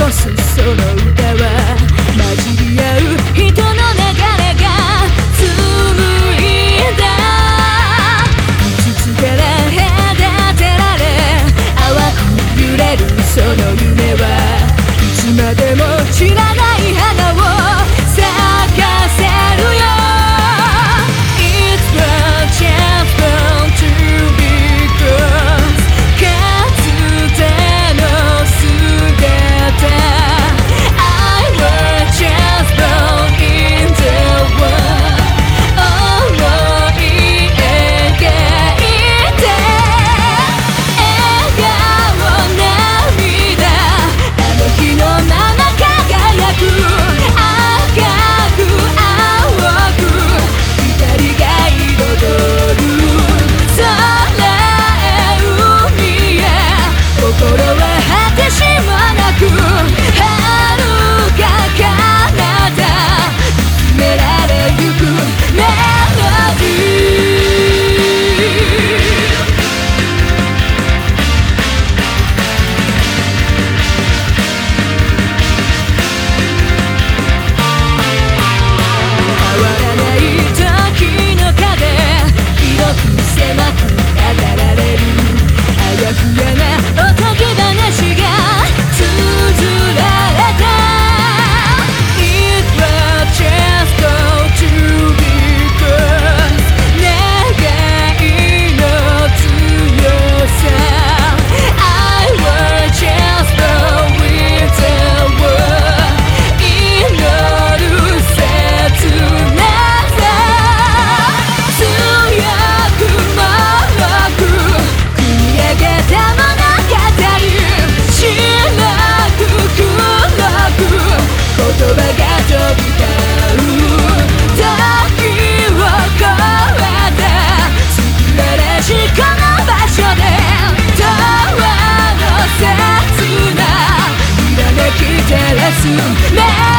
残すその歌は混じり合う人の流れが紡いだ5つから隔てられ淡く揺れるその夢はいつまでも散らない花を咲かせるよ It's the chance to be close かつての姿 I will just born in the world 思い描いて笑顔涙あの日のまま輝く赤く青く光が彩る空へ海へ心は果てしもなく遥か彼方見つめられゆくメロディー言葉が飛び交う時を超えて作られしこの場所で永遠の切なひらめき照らす